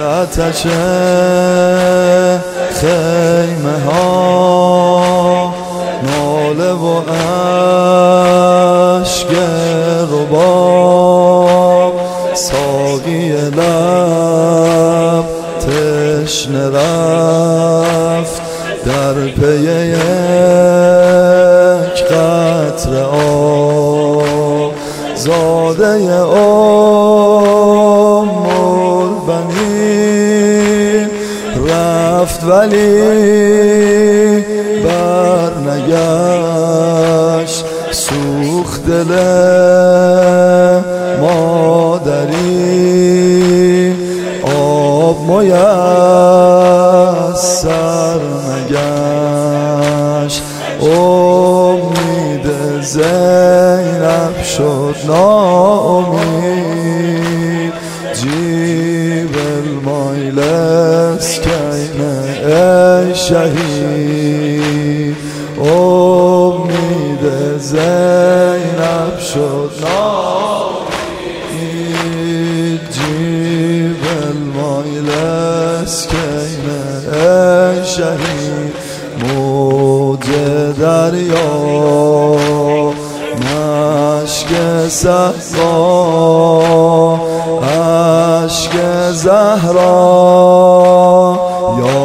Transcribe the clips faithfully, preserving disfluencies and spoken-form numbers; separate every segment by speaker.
Speaker 1: آتش خیمه ها، ناله و اشک رباب، ساقی لب تشنه رفت در پی یک قطره آب. زاده ام البنین رفت ولی برنگشت، سوخت دل مادری، آب میسر نگشت. امید زینب شد ناامید، جیب المایلس کینه ای شهید. امید زینب شد ناامید، جیب المایلس کینه ای شهید. موج دریا مشک صحرا، اشک زهرا، یا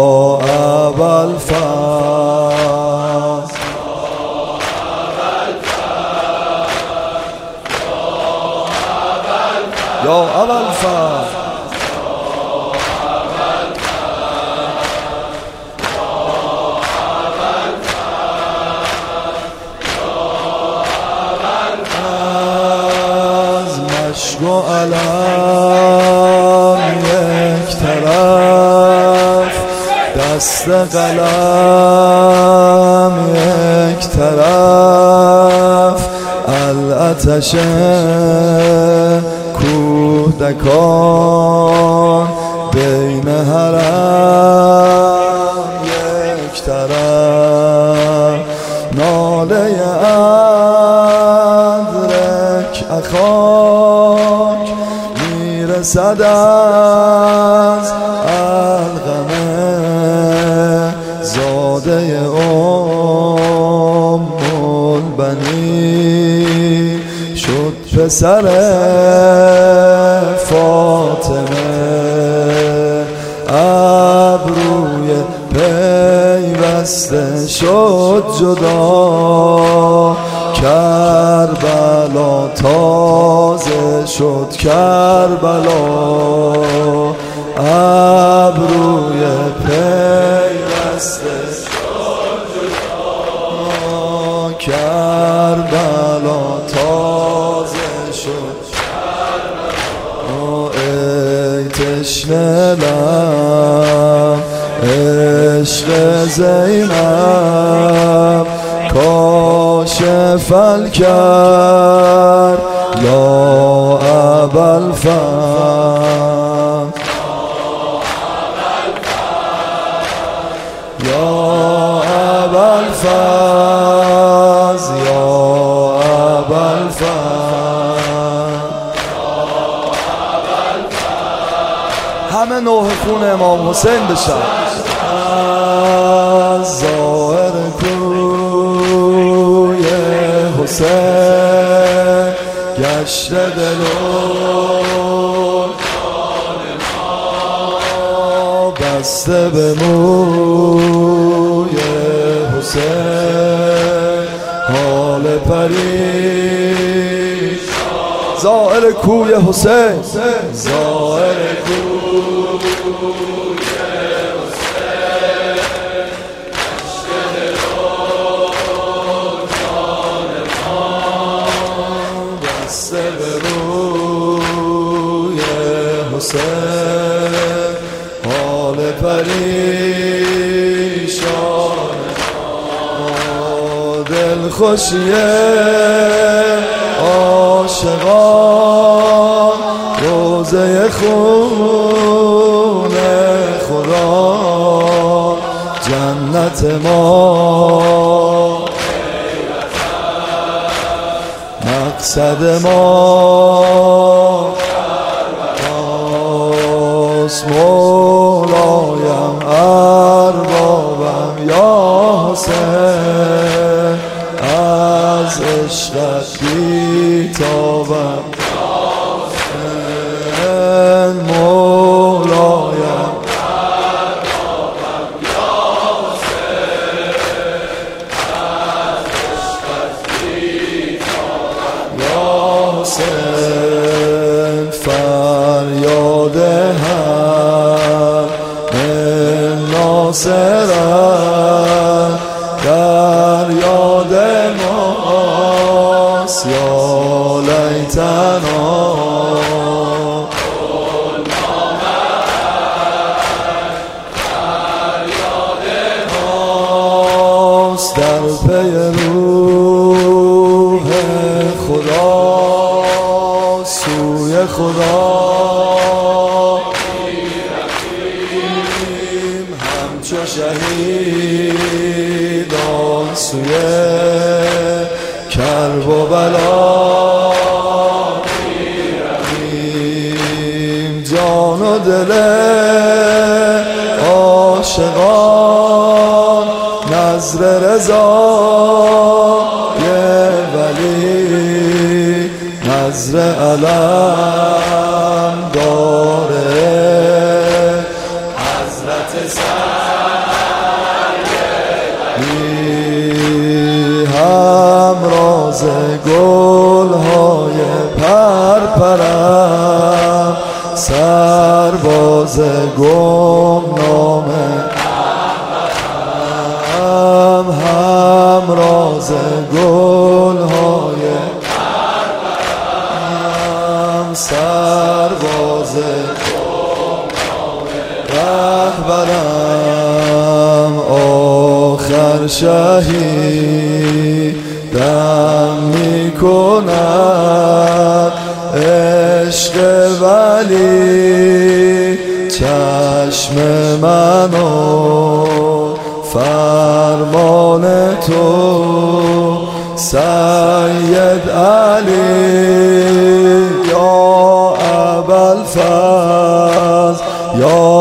Speaker 1: ابوالفضل، یا ابوالفضل. عشق و علم یک طرف، دست قلم یک طرف، الاتش کودکان بین حرم یک طرف، ناله ادرک اخاک میرسد از القمه. زاده ام البنین شد پسر فاطمه، ابروی پیوسته شد جدا، کربلا تازه شد کربلا، ابروی پیوسته شد جدا، کربلا تازه شد کربلا. ای تشنه لب عشق زینب، کاشف الکرب یا ابوالفضل، یا ابوالفضل، یا ابوالفضل. همه نوح خون امام حسین بشن. از ظاهر کوی حسین گشته دل و بسته به موی حسین حال پریشان. ظاهر کوی حسین، ظاهر کوی حال پریشان، دل خوشیه عاشقان، روزه خون خدا، جنت ما مقصد ما، مولایم اربابم یا حسین، از عشقت بیتابم یا حسین، مولایم اربابم یا حسین، از عشقت بیتابم یا حسین. فریاد هم ناصرت در یاد ماست، یا لیتنا در پی روح خدا سوی خدا می‌رویم، همچو شهیدان سوی کرب و بلا می‌رویم. جان و دل عاشقان نظر رضای ولی، نظر علم داره حضرت سیدی، همراز گلهای پرپرم، سرباز گمنامه همراز گلهای پرپرم، سرباز رهبرم. آخر شهیدم میکند عشق ولی، چشم منو فرمان تو سید علی، یا ابوالفضل یا